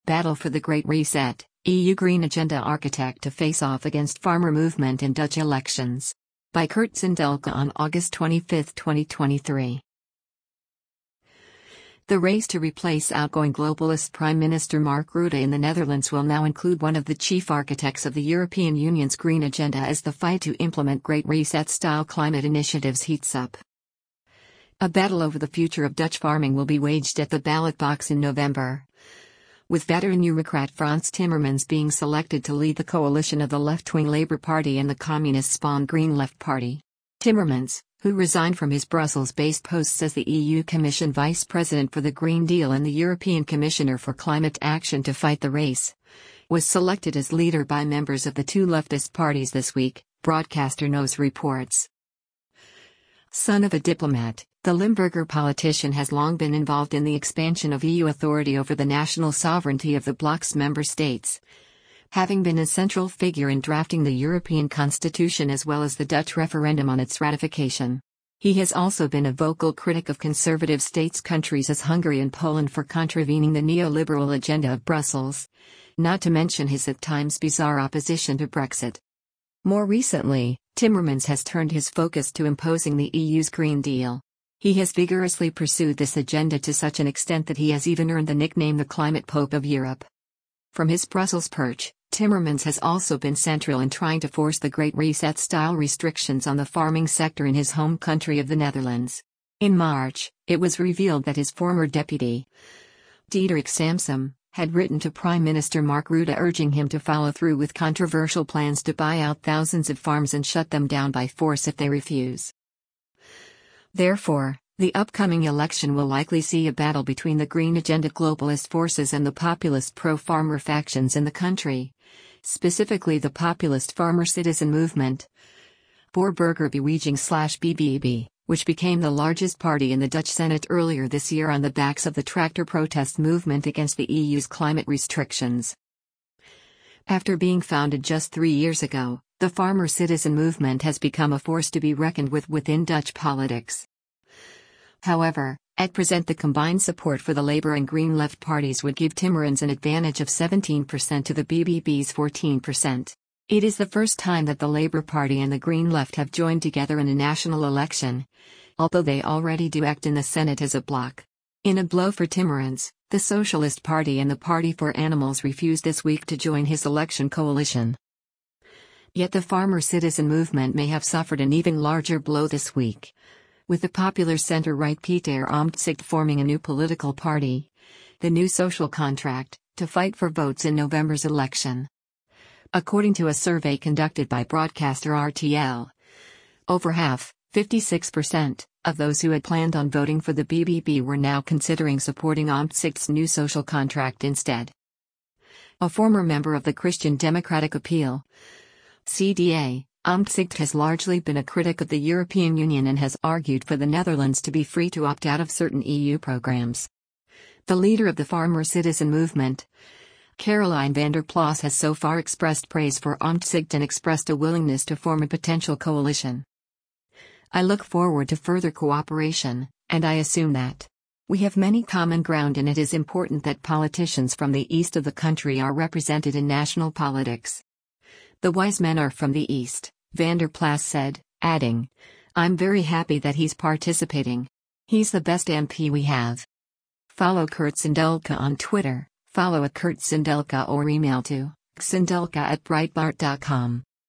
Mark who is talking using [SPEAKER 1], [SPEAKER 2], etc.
[SPEAKER 1] Battle for the Great Reset, EU Green Agenda architect to face off against farmer movement in Dutch elections. By Kurt Sindelke on August 25, 2023. The race to replace outgoing globalist Prime Minister Mark Rutte in the Netherlands will now include one of the chief architects of the European Union's green agenda as the fight to implement Great Reset-style climate initiatives heats up. A battle over the future of Dutch farming will be waged at the ballot box in November, with veteran Eurocrat Frans Timmermans being selected to lead the coalition of the left-wing Labour Party and the communist-spawned Green Left Party. Timmermans, who resigned from his Brussels-based posts as the EU Commission Vice President for the Green Deal and the European Commissioner for Climate Action to fight the race, was selected as leader by members of the two leftist parties this week, broadcaster NOS reports. Son of a diplomat, the Limburger politician has long been involved in the expansion of EU authority over the national sovereignty of the bloc's member states, having been a central figure in drafting the European Constitution as well as the Dutch referendum on its ratification. He has also been a vocal critic of conservative states countries as Hungary and Poland for contravening the neoliberal agenda of Brussels, not to mention his at times bizarre opposition to Brexit. More recently, Timmermans has turned his focus to imposing the EU's Green Deal. He has vigorously pursued this agenda to such an extent that he has even earned the nickname the Climate Pope of Europe. From his Brussels perch, Timmermans has also been central in trying to force the Great Reset-style restrictions on the farming sector in his home country of the Netherlands. In March, it was revealed that his former deputy, Diederik Samsom, had written to Prime Minister Mark Rutte urging him to follow through with controversial plans to buy out thousands of farms and shut them down by force if they refuse. Therefore, the upcoming election will likely see a battle between the Green Agenda globalist forces and the populist pro-farmer factions in the country, specifically the populist Farmer Citizen Movement, Boer-Burgerbeweging/BBB, which became the largest party in the Dutch Senate earlier this year on the backs of the tractor protest movement against the EU's climate restrictions. After being founded just 3 years ago, the Farmer Citizen Movement has become a force to be reckoned with within Dutch politics. However, at present the combined support for the Labour and Green Left parties would give Timmermans an advantage of 17% to the BBB's 14%. It is the first time that the Labour Party and the Green Left have joined together in a national election, although they already do act in the Senate as a bloc. In a blow for Timmermans, the Socialist Party and the Party for Animals refused this week to join his election coalition. Yet the Farmer Citizen Movement may have suffered an even larger blow this week, with the popular centre-right Pieter Omtzigt forming a new political party, the New Social Contract, to fight for votes in November's election. According to a survey conducted by broadcaster RTL, over half, 56%, of those who had planned on voting for the BBB were now considering supporting Omtzigt's New Social Contract instead. A former member of the Christian Democratic Appeal, CDA, Omtzigt has largely been a critic of the European Union and has argued for the Netherlands to be free to opt out of certain EU programs. The leader of the Farmer Citizen Movement, Caroline van der Plas, has so far expressed praise for Omtzigt and expressed a willingness to form a potential coalition. I look forward to further cooperation, and I assume that we have many common ground, and it is important that politicians from the east of the country are represented in national politics. The wise men are from the east, van der Plas said, adding, "I'm very happy that he's participating. He's the best MP we have." Follow Kurt Sindelke on Twitter, follow @Kurt Sindelke or email to sindelke@breitbart.com.